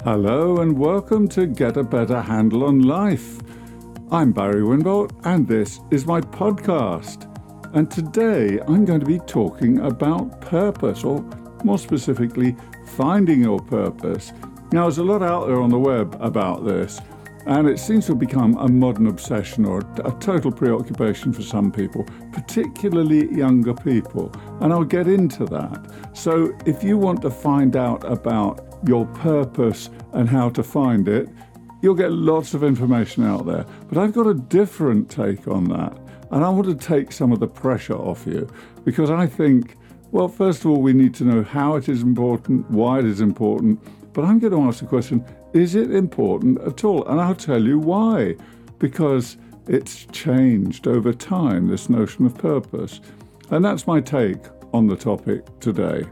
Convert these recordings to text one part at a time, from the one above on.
Hello and welcome to Get a Better Handle on Life. I'm Barry Winbolt and this is my podcast. And today I'm going to be talking about purpose, or more specifically, finding your purpose. Now, there's a lot out there on the web about this, and it seems to have become a modern obsession or a total preoccupation for some people, particularly younger people. And I'll get into that. So if you want to find out about your purpose and how to find it, you'll get lots of information out there. But I've got a different take on that. And I want to take some of the pressure off you, because I think, well, first of all, we need to know how it is important, why it is important. But I'm going to ask the question, is it important at all? And I'll tell you why. Because it's changed over time, this notion of purpose. And that's my take on the topic today.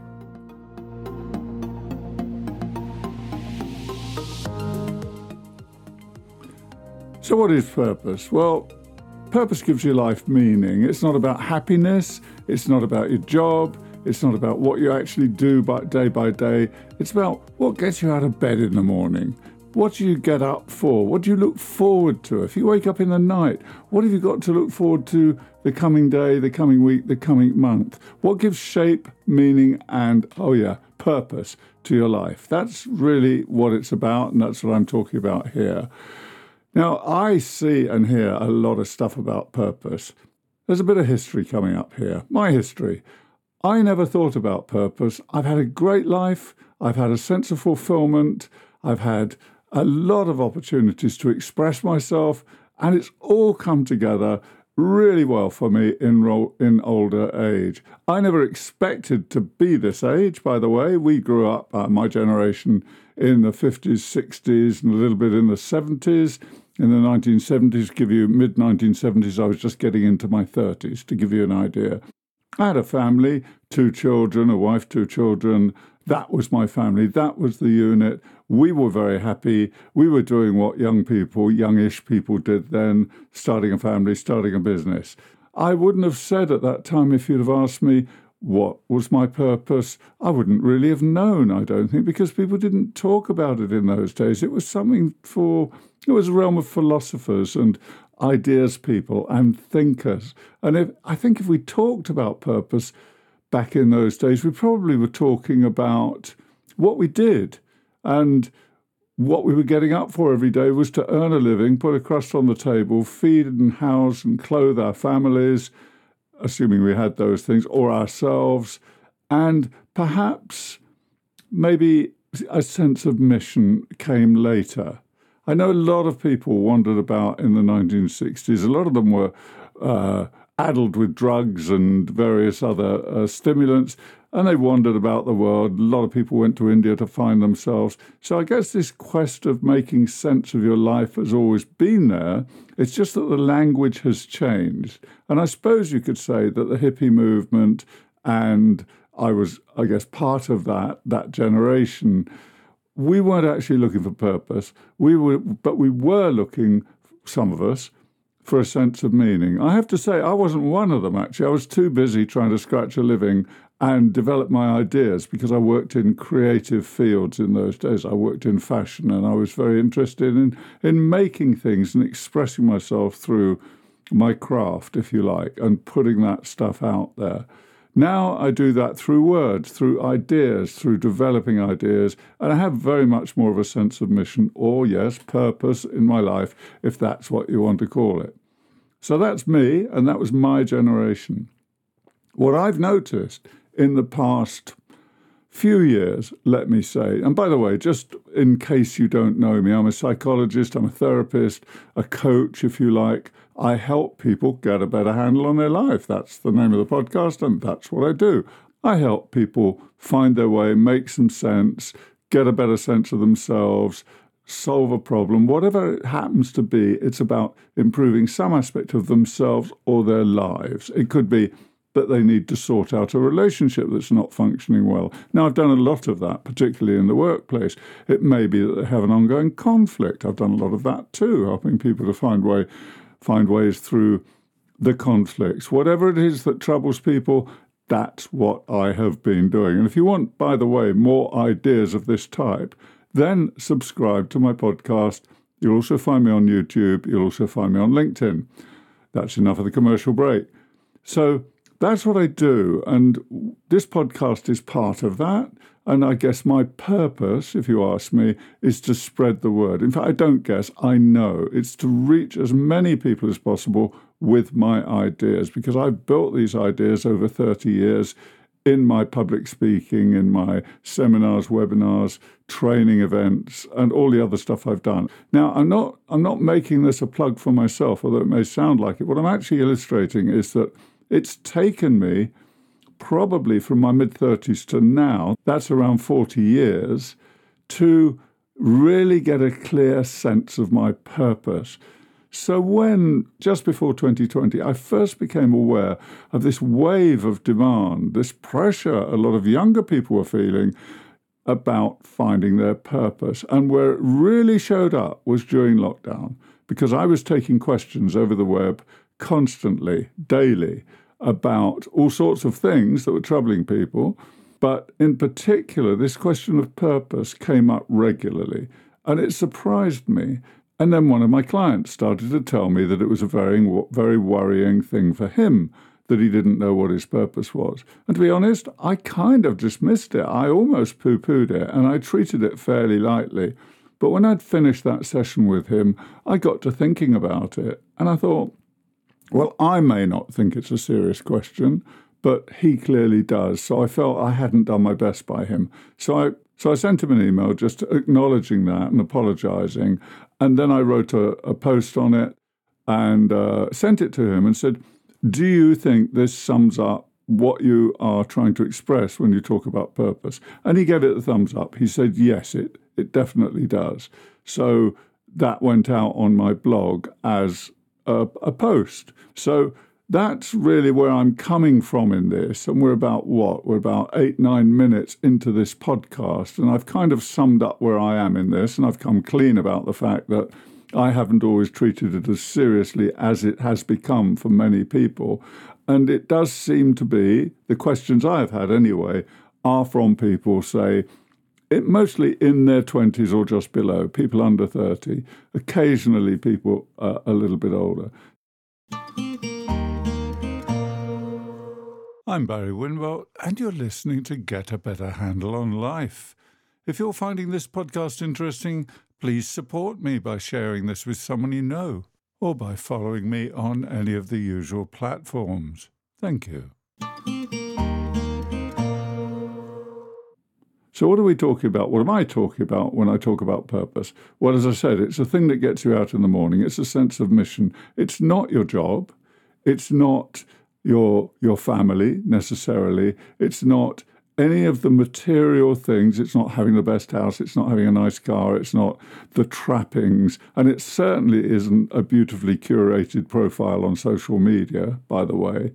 So what is purpose? Well, purpose gives your life meaning. It's not about happiness. It's not about your job. It's not about what you actually do day by day. It's about what gets you out of bed in the morning. What do you get up for? What do you look forward to? If you wake up in the night, what have you got to look forward to the coming day, the coming week, the coming month? What gives shape, meaning, and, purpose to your life? That's really what it's about, and that's what I'm talking about here. Now, I see and hear a lot of stuff about purpose. There's a bit of history coming up here. My history. I never thought about purpose. I've had a great life. I've had a sense of fulfillment. I've had a lot of opportunities to express myself, and it's all come together really well for me in older age. I never expected to be this age, by the way. We grew up, my generation, in the 50s, 60s, and a little bit in the 70s. In the 1970s, mid-1970s, I was just getting into my 30s, to give you an idea. I had a family, 2 children, a wife, 2 children. That was my family. That was the unit. We were very happy. We were doing what youngish people did then, starting a family, starting a business. I wouldn't have said at that time, if you'd have asked me what was my purpose, I wouldn't really have known, I don't think, because people didn't talk about it in those days. It was it was a realm of philosophers and ideas people and thinkers. And I think if we talked about purpose back in those days, we probably were talking about what we did. And what we were getting up for every day was to earn a living, put a crust on the table, feed and house and clothe our families, assuming we had those things, or ourselves, and perhaps maybe a sense of mission came later. I know a lot of people wandered about in the 1960s. A lot of them were addled with drugs and various other stimulants, and they wandered about the world. A lot of people went to India to find themselves. So I guess this quest of making sense of your life has always been there. It's just that the language has changed. And I suppose you could say that the hippie movement, and I was, part of that generation, we weren't actually looking for purpose. But we were looking, some of us, for a sense of meaning. I have to say, I wasn't one of them, actually. I was too busy trying to scratch a living and develop my ideas, because I worked in creative fields in those days. I worked in fashion, and I was very interested in making things and expressing myself through my craft, if you like, and putting that stuff out there. Now I do that through words, through ideas, through developing ideas, and I have very much more of a sense of mission, or yes, purpose in my life, if that's what you want to call it. So that's me, and that was my generation. What I've noticed in the past few years, let me say, and by the way, just in case you don't know me, I'm a psychologist, I'm a therapist, a coach, if you like. I help people get a better handle on their life. That's the name of the podcast, and that's what I do. I help people find their way, make some sense, get a better sense of themselves, solve a problem, whatever it happens to be. It's about improving some aspect of themselves or their lives. It could be that they need to sort out a relationship that's not functioning well. Now, I've done a lot of that, particularly in the workplace. It may be that they have an ongoing conflict. I've done a lot of that too, helping people to find ways through the conflicts. Whatever it is that troubles people, that's what I have been doing. And if you want, by the way, more ideas of this type, then subscribe to my podcast. You'll also find me on YouTube. You'll also find me on LinkedIn. That's enough of the commercial break. So that's what I do. And this podcast is part of that. And I guess my purpose, if you ask me, is to spread the word. In fact, I don't guess, I know. It's to reach as many people as possible with my ideas, because I've built these ideas over 30 years in my public speaking, in my seminars, webinars, training events, and all the other stuff I've done. Now, I'm not making this a plug for myself, although it may sound like it. What I'm actually illustrating is that it's taken me probably from my mid-30s to now, that's around 40 years, to really get a clear sense of my purpose. So when, just before 2020, I first became aware of this wave of demand, this pressure a lot of younger people were feeling about finding their purpose. And where it really showed up was during lockdown, because I was taking questions over the web constantly, daily, about all sorts of things that were troubling people. But in particular, this question of purpose came up regularly, and it surprised me. And then one of my clients started to tell me that it was a very, very worrying thing for him, that he didn't know what his purpose was. And to be honest, I kind of dismissed it. I almost poo-pooed it, and I treated it fairly lightly. But when I'd finished that session with him, I got to thinking about it, and I thought, well, I may not think it's a serious question, but he clearly does. So I felt I hadn't done my best by him. So I sent him an email just acknowledging that and apologizing. And then I wrote a post on it and sent it to him and said, do you think this sums up what you are trying to express when you talk about purpose? And he gave it a thumbs up. He said, yes, it definitely does. So that went out on my blog as a post. So that's really where I'm coming from in this. And we're about what? We're about 8-9 minutes into this podcast. And I've kind of summed up where I am in this. And I've come clean about the fact that I haven't always treated it as seriously as it has become for many people. And it does seem to be, the questions I've had anyway, are from people, say, mostly in their 20s or just below, people under 30, occasionally people a little bit older. I'm Barry Winwell, and you're listening to Get a Better Handle on Life. If you're finding this podcast interesting, please support me by sharing this with someone you know, or by following me on any of the usual platforms. Thank you. So what are we talking about? What am I talking about when I talk about purpose? Well, as I said, it's a thing that gets you out in the morning. It's a sense of mission. It's not your job. It's not your family necessarily. It's not any of the material things. It's not having the best house. It's not having a nice car. It's not the trappings. And it certainly isn't a beautifully curated profile on social media, by the way.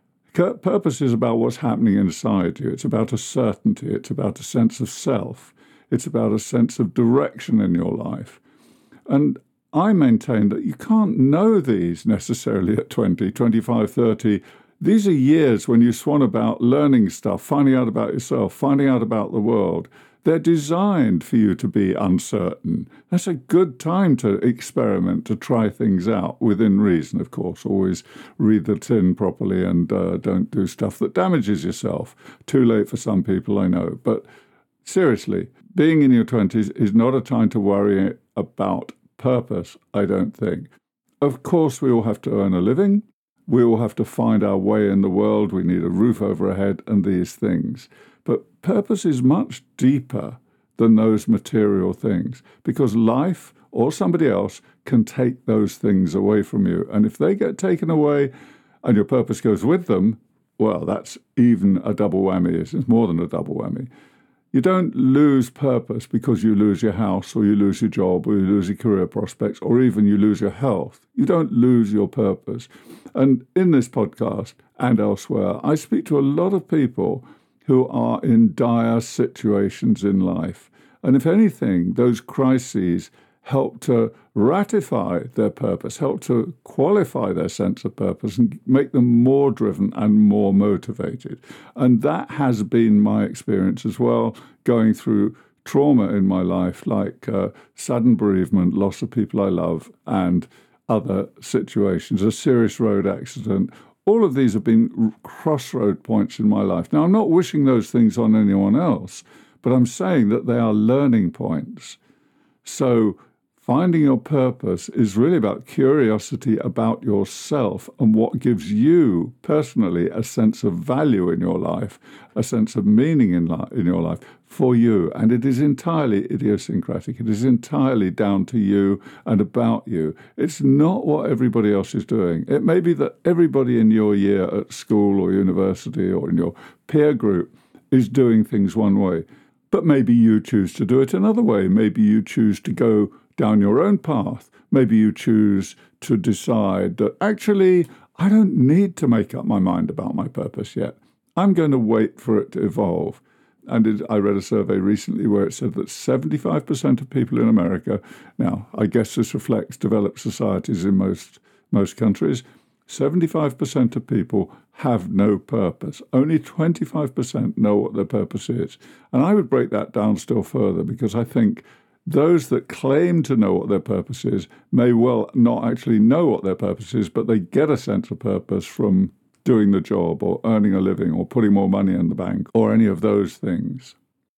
Purpose is about what's happening inside you. It's about a certainty. It's about a sense of self. It's about a sense of direction in your life. And I maintain that you can't know these necessarily at 20, 25, 30. These are years when you swan about learning stuff, finding out about yourself, finding out about the world. They're designed for you to be uncertain. That's a good time to experiment, to try things out, within reason, of course. Always read the tin properly and don't do stuff that damages yourself. Too late for some people, I know. But seriously, being in your 20s is not a time to worry about purpose, I don't think. Of course, we all have to earn a living. We all have to find our way in the world. We need a roof over our head and these things. But purpose is much deeper than those material things, because life or somebody else can take those things away from you. And if they get taken away and your purpose goes with them, well, that's even a double whammy. It's more than a double whammy. You don't lose purpose because you lose your house or you lose your job or you lose your career prospects or even you lose your health. You don't lose your purpose. And in this podcast and elsewhere, I speak to a lot of people who are in dire situations in life. And if anything, those crises help to ratify their purpose, help to qualify their sense of purpose and make them more driven and more motivated. And that has been my experience as well, going through trauma in my life, like sudden bereavement, loss of people I love, and other situations, a serious road accident. All of these have been crossroad points in my life. Now, I'm not wishing those things on anyone else, but I'm saying that they are learning points. So finding your purpose is really about curiosity about yourself and what gives you personally a sense of value in your life, a sense of meaning in your life for you. And it is entirely idiosyncratic. It is entirely down to you and about you. It's not what everybody else is doing. It may be that everybody in your year at school or university or in your peer group is doing things one way, but maybe you choose to do it another way. Maybe you choose to go down your own path. Maybe you choose to decide that actually I don't need to make up my mind about my purpose yet. I'm going to wait for it to evolve. And I read a survey recently where it said that 75% of people in America, now I guess this reflects developed societies in most countries, 75% of people have no purpose. Only 25% know what their purpose is. And I would break that down still further, because I think those that claim to know what their purpose is may well not actually know what their purpose is, but they get a sense of purpose from doing the job or earning a living or putting more money in the bank or any of those things.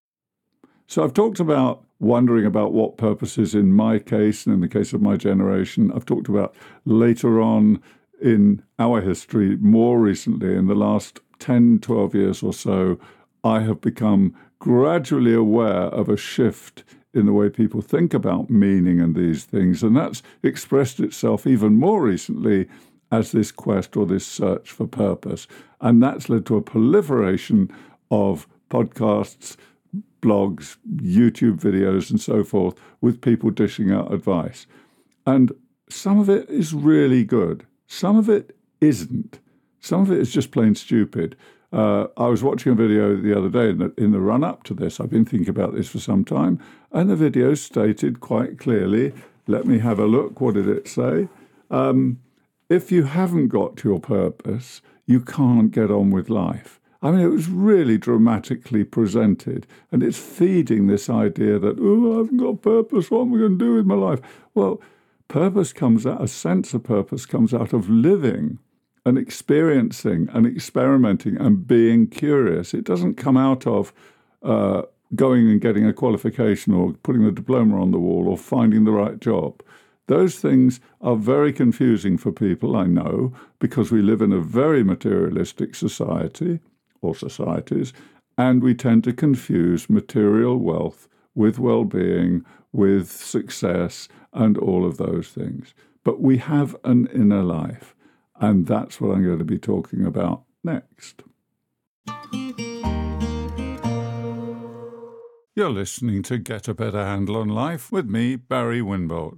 So I've talked about wondering about what purpose is in my case and in the case of my generation. I've talked about later on in our history, more recently, in the last 10, 12 years or so, I have become gradually aware of a shift in the way people think about meaning and these things. And that's expressed itself even more recently as this quest or this search for purpose. And that's led to a proliferation of podcasts, blogs, YouTube videos, and so forth, with people dishing out advice. And some of it is really good. Some of it isn't. Some of it is just plain stupid. I was watching a video the other day in the run-up to this. I've been thinking about this for some time, and the video stated quite clearly, let me have a look, what did it say? If you haven't got your purpose, you can't get on with life. I mean, it was really dramatically presented, and it's feeding this idea that, oh, I haven't got purpose, what am I going to do with my life? Well, purpose comes out, a sense of purpose comes out of living and experiencing and experimenting and being curious. It doesn't come out of going and getting a qualification or putting the diploma on the wall or finding the right job. Those things are very confusing for people, I know, because we live in a very materialistic society, or societies, and we tend to confuse material wealth with well-being, with success, and all of those things. But we have an inner life, and that's what I'm going to be talking about next. You're listening to Get a Better Handle on Life with me, Barry Winbolt.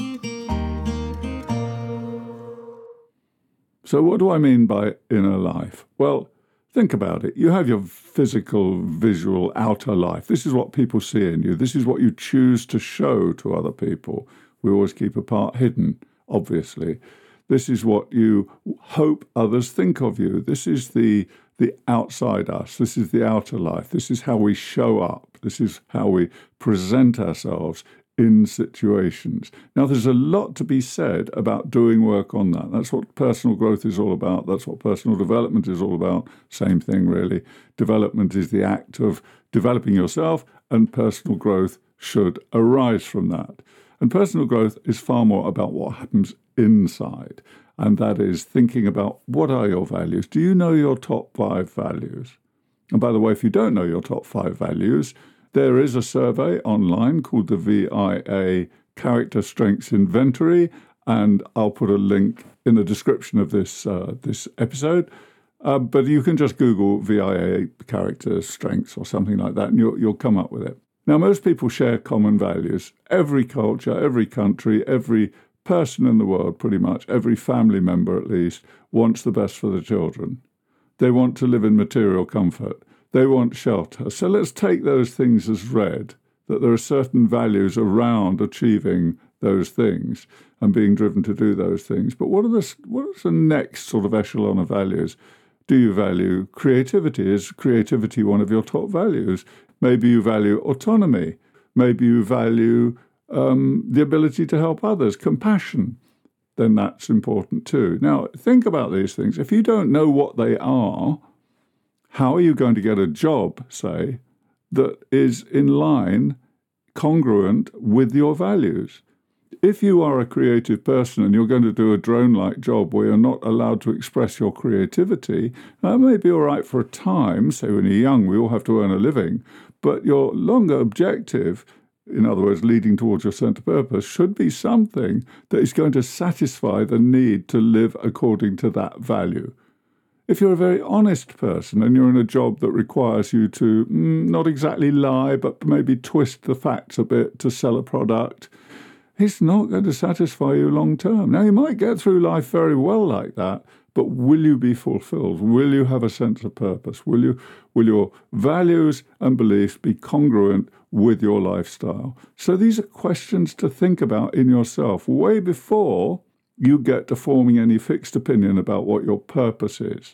So what do I mean by inner life? Well, think about it. You have your physical, visual, outer life. This is what people see in you. This is what you choose to show to other people. We always keep a part hidden, obviously. This is what you hope others think of you. This is the outside us. This is the outer life. This is how we show up. This is how we present ourselves in situations. Now, there's a lot to be said about doing work on that. That's what personal growth is all about. That's what personal development is all about. Same thing, really. Development is the act of developing yourself, and personal growth should arise from that. And personal growth is far more about what happens inside, and that is thinking about what are your values. Do you know your top 5 values? And by the way, if you don't know your top 5 values, there is a survey online called the VIA Character Strengths Inventory, and I'll put a link in the description of this episode. But you can just Google VIA Character Strengths or something like that, and you'll come up with it. Now, most people share common values. Every culture, every country, every person in the world, pretty much, every family member at least, wants the best for the children. They want to live in material comfort. They want shelter. So let's take those things as read, that there are certain values around achieving those things and being driven to do those things. But what is the next sort of echelon of values? Do you value creativity? Is creativity one of your top values? Maybe you value autonomy. Maybe you value the ability to help others, compassion. Then that's important too. Now, think about these things. If you don't know what they are, how are you going to get a job, say, that is in line, congruent with your values? If you are a creative person and you're going to do a drone-like job where you're not allowed to express your creativity, that may be all right for a time. Say when you're young, we all have to earn a living. But your longer objective, in other words, leading towards your sense of purpose, should be something that is going to satisfy the need to live according to that value. If you're a very honest person and you're in a job that requires you to not exactly lie, but maybe twist the facts a bit to sell a product, it's not going to satisfy you long term. Now, you might get through life very well like that, but will you be fulfilled? Will you have a sense of purpose? Will your values and beliefs be congruent with your lifestyle? So these are questions to think about in yourself way before you get to forming any fixed opinion about what your purpose is.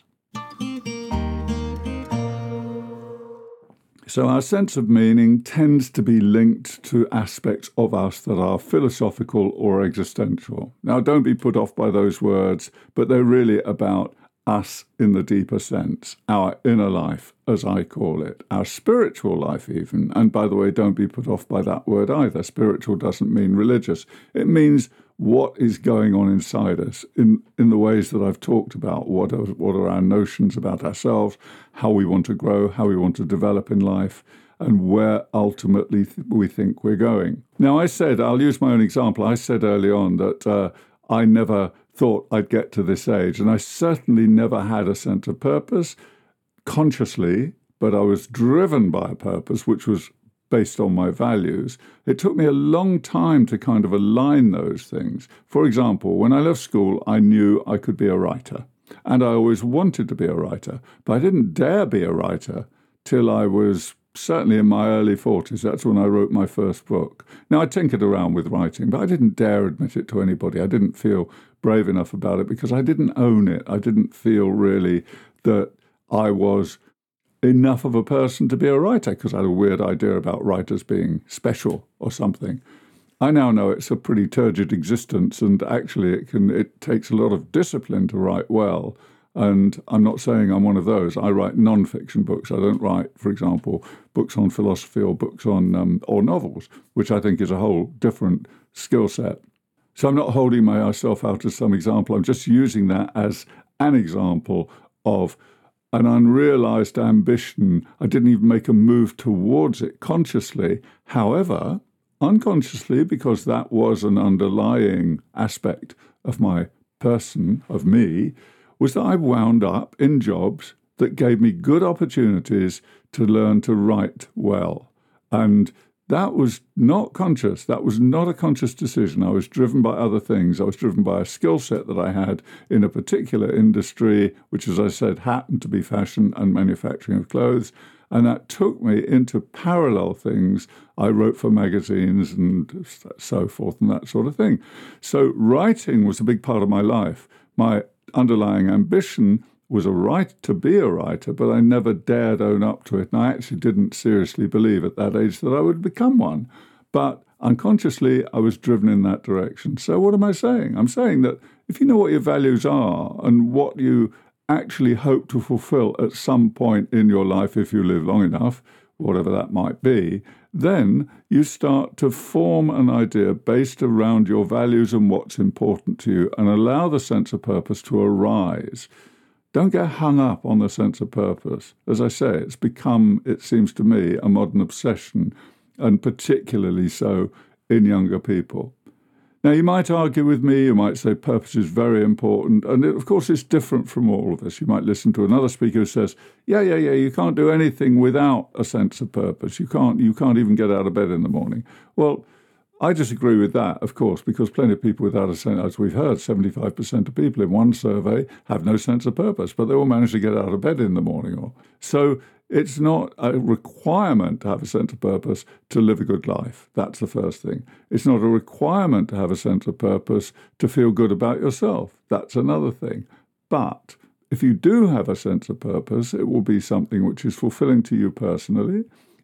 So our sense of meaning tends to be linked to aspects of us that are philosophical or existential. Now, don't be put off by those words, but they're really about us in the deeper sense, our inner life, as I call it, our spiritual life even. And by the way, don't be put off by that word either. Spiritual doesn't mean religious. It means what is going on inside us in the ways that I've talked about. What are our notions about ourselves, how we want to grow, how we want to develop in life, and where ultimately we think we're going. Now, I'll use my own example. I said early on that I never thought I'd get to this age, and I certainly never had a sense of purpose consciously, but I was driven by a purpose which was based on my values. It took me a long time to kind of align those things. For example, when I left school, I knew I could be a writer, and I always wanted to be a writer, but I didn't dare be a writer till I was certainly in my early 40s. That's when I wrote my first book. Now, I tinkered around with writing, but I didn't dare admit it to anybody. I didn't feel brave enough about it because I didn't own it. I didn't feel really that I was enough of a person to be a writer because I had a weird idea about writers being special or something. I now know it's a pretty turgid existence, and actually it takes a lot of discipline to write well. And I'm not saying I'm one of those. I write non-fiction books. I don't write, for example, books on philosophy or books on or novels, which I think is a whole different skill set. So I'm not holding myself out as some example. I'm just using that as an example of an unrealized ambition. I didn't even make a move towards it consciously. However, unconsciously, because that was an underlying aspect of my person, of me, was that I wound up in jobs that gave me good opportunities to learn to write well. And that was not conscious. That was not a conscious decision. I was driven by other things. I was driven by a skill set that I had in a particular industry, which, as I said, happened to be fashion and manufacturing of clothes. And that took me into parallel things. I wrote for magazines and so forth and that sort of thing. So writing was a big part of my life. My underlying ambition was a right to be a writer, but I never dared own up to it. And I actually didn't seriously believe at that age that I would become one. But unconsciously, I was driven in that direction. So what am I saying? I'm saying that if you know what your values are and what you actually hope to fulfill at some point in your life, if you live long enough, whatever that might be, then you start to form an idea based around your values and what's important to you and allow the sense of purpose to arise. Don't get hung up on the sense of purpose. As I say, it's become, it seems to me, a modern obsession, and particularly so in younger people. Now, you might argue with me, you might say purpose is very important, and of course it's different from all of us. You might listen to another speaker who says, yeah, you can't do anything without a sense of purpose. You can't even get out of bed in the morning. Well, I disagree with that, of course, because plenty of people without a sense, as we've heard, 75% of people in one survey have no sense of purpose, but they all manage to get out of bed in the morning. So it's not a requirement to have a sense of purpose to live a good life. That's the first thing. It's not a requirement to have a sense of purpose to feel good about yourself. That's another thing. But if you do have a sense of purpose, it will be something which is fulfilling to you personally.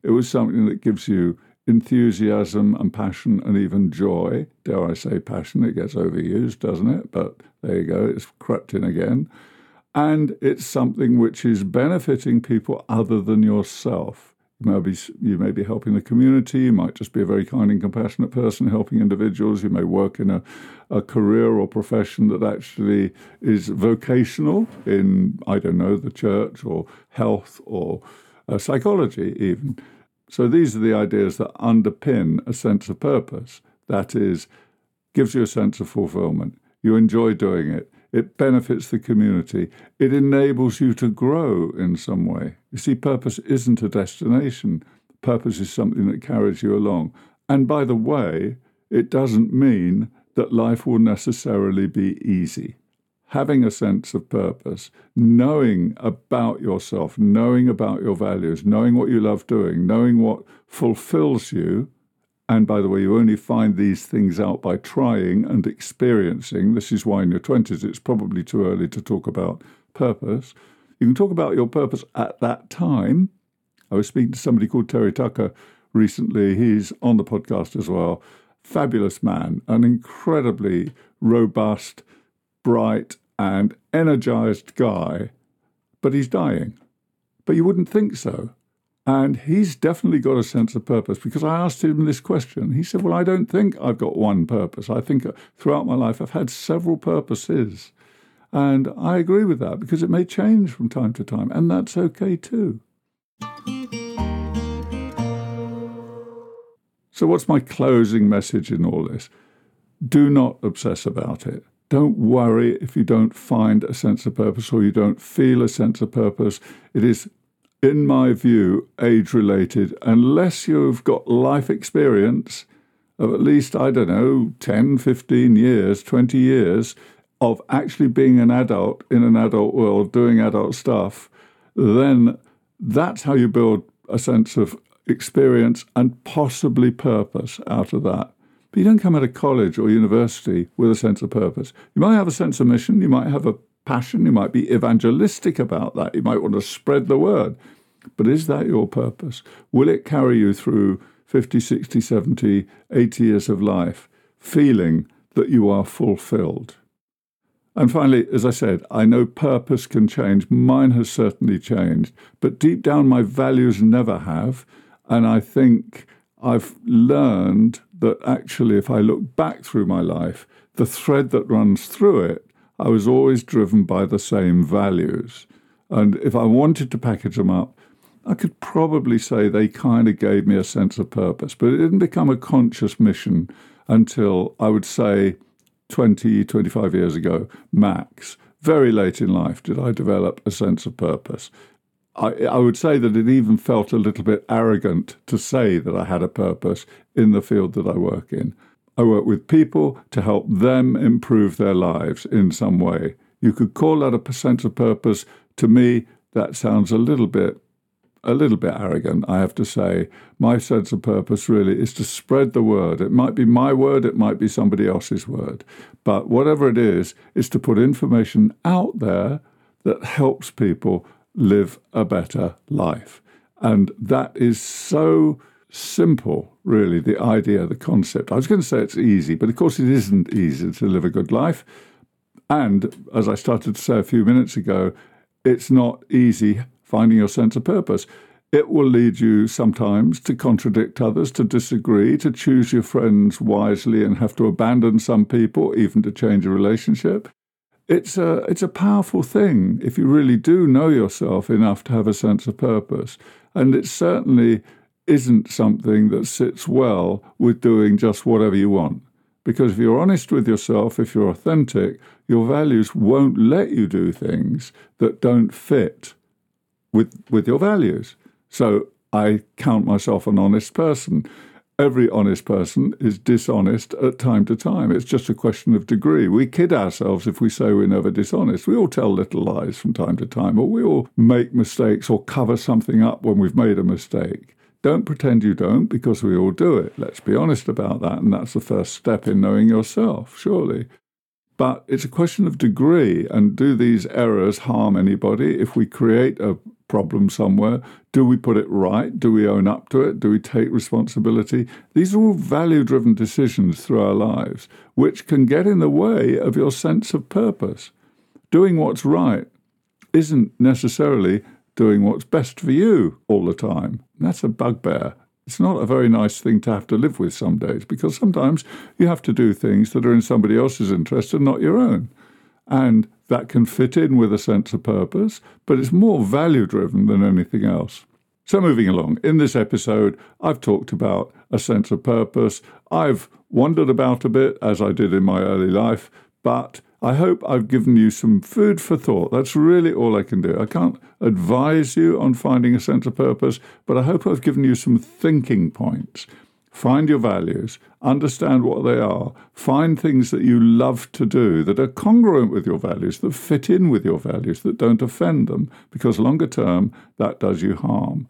It was something that gives you enthusiasm and passion and even joy. Dare I say passion? It gets overused, doesn't it? But there you go, it's crept in again. And it's something which is benefiting people other than yourself. You may be helping the community. You might just be a very kind and compassionate person helping individuals. You may work in a career or profession that actually is vocational in, I don't know, the church or health or psychology even. So these are the ideas that underpin a sense of purpose. That is, gives you a sense of fulfillment. You enjoy doing it. It benefits the community. It enables you to grow in some way. You see, purpose isn't a destination. Purpose is something that carries you along. And by the way, it doesn't mean that life will necessarily be easy. Having a sense of purpose, knowing about yourself, knowing about your values, knowing what you love doing, knowing what fulfills you. And by the way, you only find these things out by trying and experiencing. This is why in your 20s it's probably too early to talk about purpose. You can talk about your purpose at that time. I was speaking to somebody called Terry Tucker recently. He's on the podcast as well. Fabulous man, an incredibly robust, bright and energized guy. But he's dying. But you wouldn't think so. And he's definitely got a sense of purpose, because I asked him this question. He said, well, I don't think I've got one purpose. I think throughout my life I've had several purposes. And I agree with that, because it may change from time to time, and that's okay too. So what's my closing message in all this? Do not obsess about it. Don't worry if you don't find a sense of purpose or you don't feel a sense of purpose. It is, in my view, age-related, unless you've got life experience of at least, 10, 15 years, 20 years of actually being an adult in an adult world, doing adult stuff, then that's how you build a sense of experience and possibly purpose out of that. But you don't come out of college or university with a sense of purpose. You might have a sense of mission, you might have a passion, you might be evangelistic about that, you might want to spread the word. But is that your purpose? Will it carry you through 50, 60, 70, 80 years of life, feeling that you are fulfilled? And finally, as I said, I know purpose can change. Mine has certainly changed. But deep down, my values never have. And I think I've learned that actually, if I look back through my life, the thread that runs through it, I was always driven by the same values. And if I wanted to package them up, I could probably say they kind of gave me a sense of purpose. But it didn't become a conscious mission until, I would say, 20, 25 years ago, max. Very late in life did I develop a sense of purpose. I would say that it even felt a little bit arrogant to say that I had a purpose in the field that I work in. I work with people to help them improve their lives in some way. You could call that a sense of purpose. To me, that sounds a little bit arrogant, I have to say. My sense of purpose really is to spread the word. It might be my word, it might be somebody else's word. But whatever it is to put information out there that helps people live a better life. And that is so simple, really, the idea, the concept. I was going to say it's easy, but of course it isn't easy to live a good life. And as I started to say a few minutes ago, it's not easy finding your sense of purpose. It will lead you sometimes to contradict others, to disagree, to choose your friends wisely and have to abandon some people, even to change a relationship. It's a powerful thing if you really do know yourself enough to have a sense of purpose. And it certainly isn't something that sits well with doing just whatever you want. Because if you're honest with yourself, if you're authentic, your values won't let you do things that don't fit with your values. So I count myself an honest person. Every honest person is dishonest at time to time. It's just a question of degree. We kid ourselves if we say we're never dishonest. We all tell little lies from time to time, or we all make mistakes or cover something up when we've made a mistake. Don't pretend you don't, because we all do it. Let's be honest about that, and that's the first step in knowing yourself, surely. But it's a question of degree, and do these errors harm anybody? If we create a problem somewhere? Do we put it right? Do we own up to it? Do we take responsibility? These are all value-driven decisions through our lives, which can get in the way of your sense of purpose. Doing what's right isn't necessarily doing what's best for you all the time. That's a bugbear. It's not a very nice thing to have to live with some days, because sometimes you have to do things that are in somebody else's interest and not your own. And that can fit in with a sense of purpose, but it's more value-driven than anything else. So moving along, in this episode, I've talked about a sense of purpose. I've wandered about a bit, as I did in my early life, but I hope I've given you some food for thought. That's really all I can do. I can't advise you on finding a sense of purpose, but I hope I've given you some thinking points. Find your values, understand what they are, find things that you love to do that are congruent with your values, that fit in with your values, that don't offend them, because longer term, that does you harm.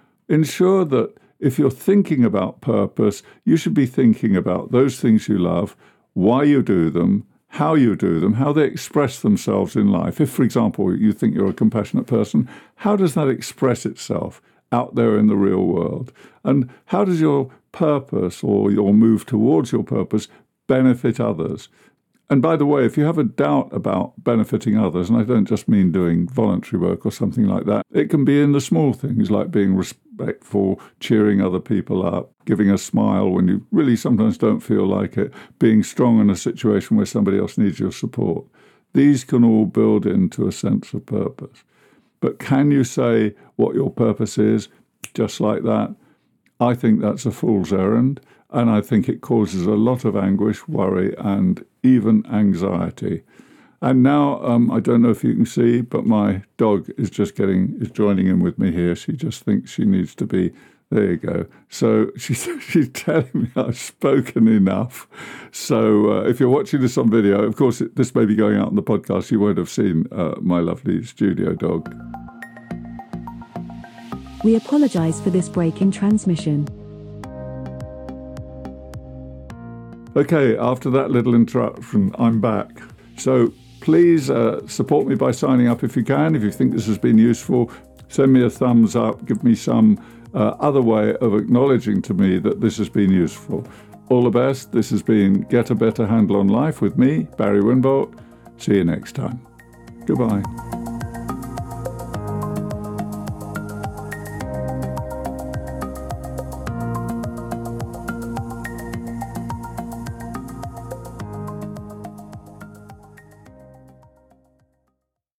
Ensure that if you're thinking about purpose, you should be thinking about those things you love, why you do them, how you do them, how they express themselves in life. If, for example, you think you're a compassionate person, how does that express itself out there in the real world? And how does your purpose or your move towards your purpose benefit others? And by the way, if you have a doubt about benefiting others, and I don't just mean doing voluntary work or something like that, it can be in the small things like being respectful, cheering other people up, giving a smile when you really sometimes don't feel like it, being strong in a situation where somebody else needs your support. These can all build into a sense of purpose. But can you say what your purpose is just like that? I think that's a fool's errand, and I think it causes a lot of anguish, worry, and even anxiety. And now, I don't know if you can see, but my dog is joining in with me here. She just thinks she needs to be, there you go. So she's telling me I've spoken enough. So if you're watching this on video, of course, this may be going out on the podcast, you won't have seen my lovely studio dog. We apologise for this break in transmission. Okay, after that little interruption, I'm back. So please support me by signing up if you can. If you think this has been useful, send me a thumbs up, give me some other way of acknowledging to me that this has been useful. All the best. This has been Get a Better Handle on Life with me, Barry Winbolt. See you next time. Goodbye.